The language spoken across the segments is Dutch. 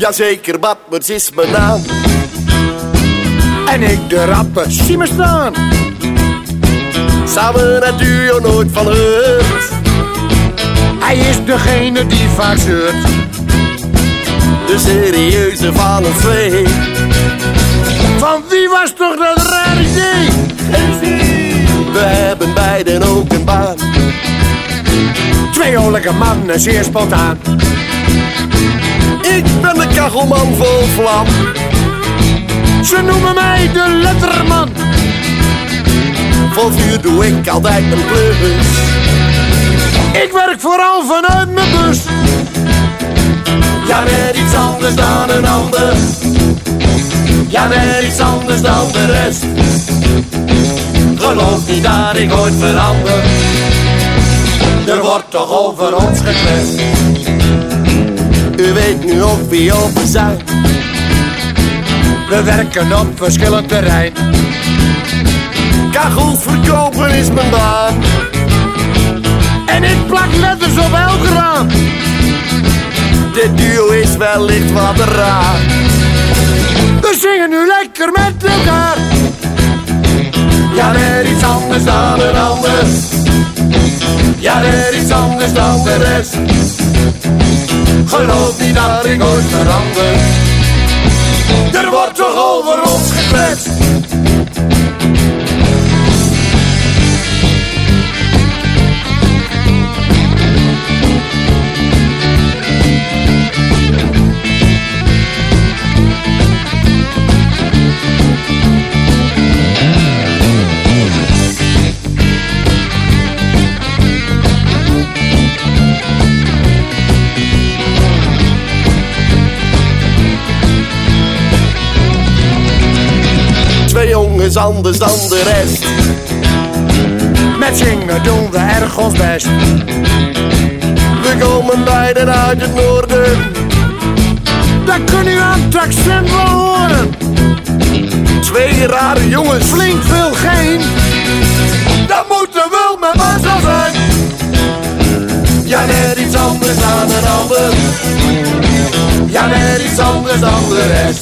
Jazeker, Badmers is mijn naam. En ik de rapper, zie me staan. Samen het duo nooit van heurt. Hij is degene die vaak zeurt. De serieuze van het twee. Van wie was toch dat raar idee? We hebben beiden ook een baan. Twee oorlijke mannen, zeer spontaan. Ik ben de kachelman vol vlam. Ze noemen mij de letterman. Vol vuur doe ik altijd een klus. Ik werk vooral vanuit mijn bus. Ja, net iets anders dan een ander. Ja, net iets anders dan de rest. Geloof niet dat ik ooit verander. Er wordt toch over ons gekletst. U weet nu ook wie we zijn. We werken op verschillend terrein. Kachels verkopen is mijn baan. En ik plak letters op elk raam. Dit duo is wellicht wat raar. We zingen nu lekker met elkaar. Ja, net iets anders dan een ander. Ja, net iets anders dan de rest. Geloof niet dat ik ooit verander. Er wordt toch over ons gekletst. Twee jongens anders dan de rest. Met zingen doen we erg ons best. We komen beiden uit het noorden. Dat kun u aan het accent wel horen. Twee rare jongens, Flink veel geen. dat moet er wel met mazzel zijn. Ja, net iets anders dan een ander. Ja, net iets anders dan de rest.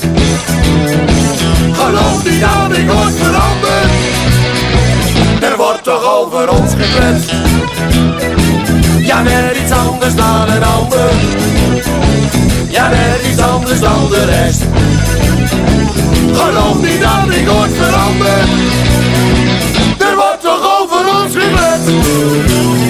Geloof niet dat ik ooit verander. Er wordt toch over ons gekletst. Ja, net iets anders dan een ander. Ja, net iets anders dan de rest. Geloof niet dat ik ooit verander. Er wordt toch over ons gekletst.